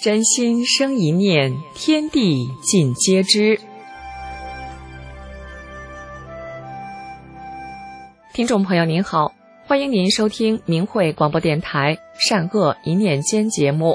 真心生一念，天地尽皆知。听众朋友您好，欢迎您收听明慧广播电台善恶一念间节目。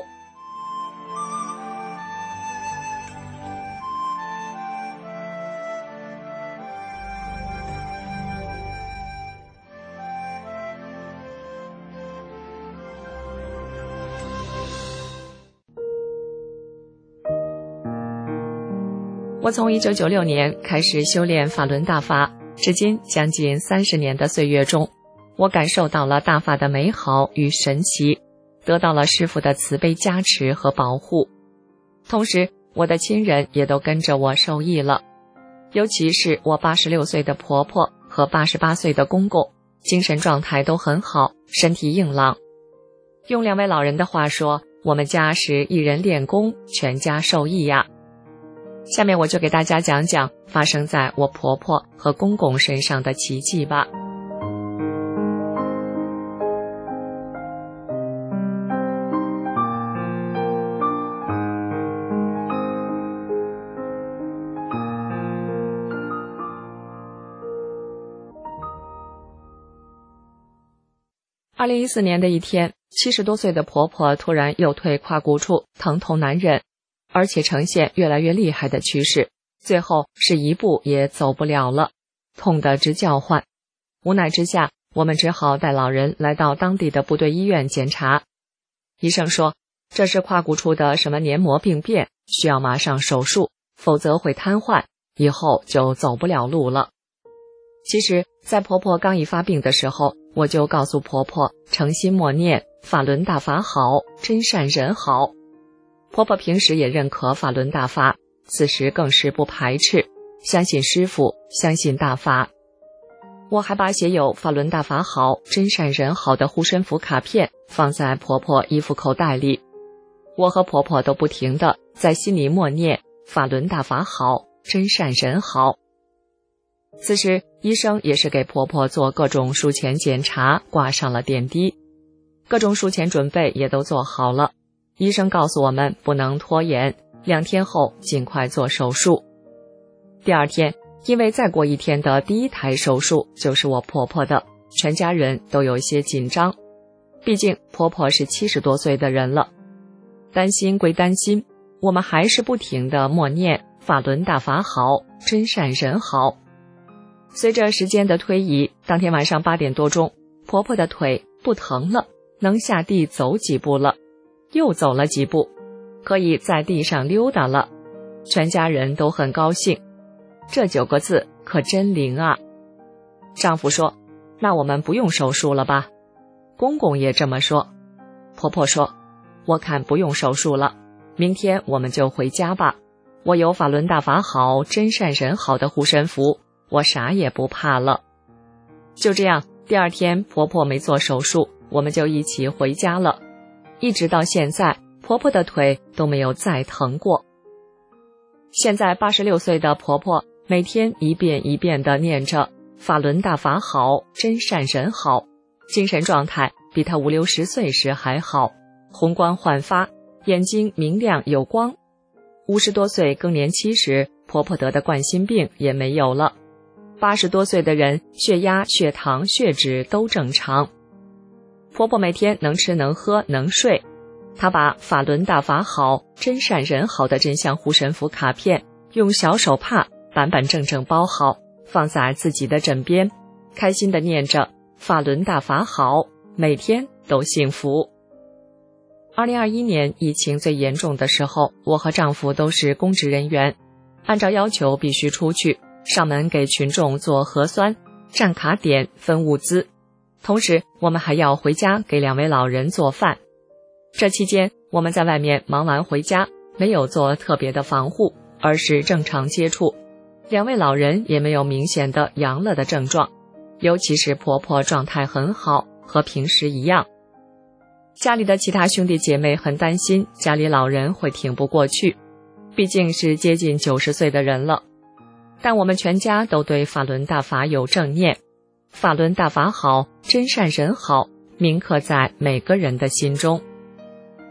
我从1996年开始修炼法轮大法，至今将近30年的岁月中，我感受到了大法的美好与神奇，得到了师父的慈悲加持和保护。同时，我的亲人也都跟着我受益了，尤其是我86岁的婆婆和88岁的公公，精神状态都很好，身体硬朗。用2位老人的话说，我们家是一人练功，全家受益呀。下面我就给大家讲讲发生在我婆婆和公公身上的奇迹吧。2014年的一天，70多岁的婆婆突然右腿胯骨处疼痛难忍，而且呈现越来越厉害的趋势，最后是一步也走不了了，痛得直叫唤。无奈之下，我们只好带老人来到当地的部队医院检查。医生说，这是胯骨处的什么黏膜病变，需要马上手术，否则会瘫痪，以后就走不了路了。其实，在婆婆刚一发病的时候，我就告诉婆婆诚心默念法轮大法好，真善人好。婆婆平时也认可法轮大法，此时更是不排斥，相信师父，相信大法。我还把写有法轮大法好，真善人好的护身符卡片放在婆婆衣服口袋里。我和婆婆都不停地在心里默念法轮大法好，真善人好。此时医生也是给婆婆做各种术前检查，挂上了点滴，各种术前准备也都做好了。医生告诉我们不能拖延，2天后尽快做手术。第2天，因为再过1天的第1台手术就是我婆婆的，全家人都有些紧张，毕竟婆婆是70多岁的人了。担心归担心，我们还是不停地默念法轮大法好，真善人好。随着时间的推移，当天晚上8点多钟，婆婆的腿不疼了，能下地走几步了，又走了几步，可以在地上溜达了。全家人都很高兴，这9个字可真灵啊。丈夫说，那我们不用手术了吧？公公也这么说。婆婆说，我看不用手术了，明天我们就回家吧。我有法轮大法好，真善人好的护身符，我啥也不怕了。就这样，第2天婆婆没做手术，我们就一起回家了。一直到现在，婆婆的腿都没有再疼过。现在86岁的婆婆每天一遍一遍地念着法轮大法好，真善人好，精神状态比她50、60岁时还好，红光焕发，眼睛明亮有光。50多岁更年期时，婆婆得的冠心病也没有了。80多岁的人，血压、血糖、血脂都正常。婆婆每天能吃能喝能睡，她把法轮大法好，真善人好的真相护身符卡片用小手帕板板正正包好，放在自己的枕边，开心地念着法轮大法好，每天都幸福。2021年疫情最严重的时候，我和丈夫都是公职人员，按照要求必须出去上门给群众做核酸、站卡点、分物资，同时我们还要回家给2位老人做饭。这期间我们在外面忙完回家，没有做特别的防护，而是正常接触。2位老人也没有明显的阳了的症状，尤其是婆婆状态很好，和平时一样。家里的其他兄弟姐妹很担心家里老人会挺不过去，毕竟是接近90岁的人了。但我们全家都对法轮大法有正念，法轮大法好，真善人好，铭刻在每个人的心中。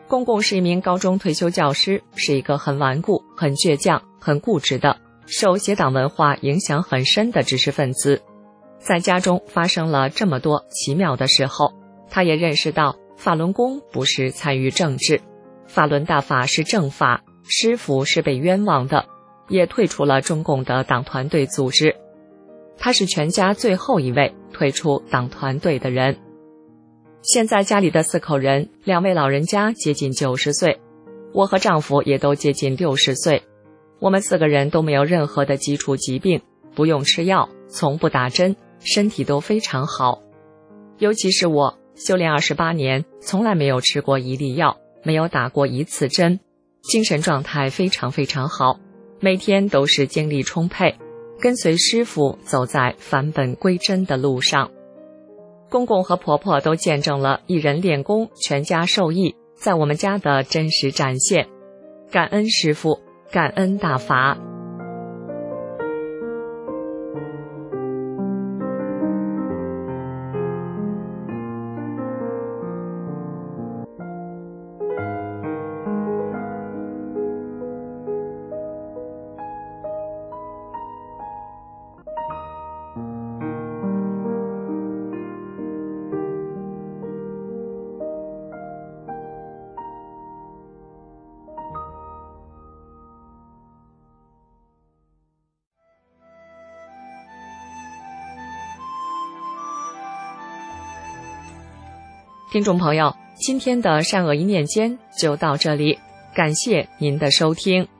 公公是一名高中退休教师，是一个很顽固、很倔强、很固执的，受协党文化影响很深的知识分子。在家中发生了这么多奇妙的时候，他也认识到法轮功不是参与政治，法轮大法是正法，师父是被冤枉的，也退出了中共的党团队组织。他是全家最后一位退出党团队的人。现在家里的4口人，2位老人家接近90岁，我和丈夫也都接近60岁。我们4个人都没有任何的基础疾病，不用吃药，从不打针，身体都非常好。尤其是我，修炼28年，从来没有吃过1粒药，没有打过1次针，精神状态非常非常好，每天都是精力充沛，跟随师父走在返本归真的路上。公公和婆婆都见证了一人练功，全家受益，在我们家的真实展现。感恩师父，感恩大法。听众朋友，今天的善恶一念间就到这里，感谢您的收听。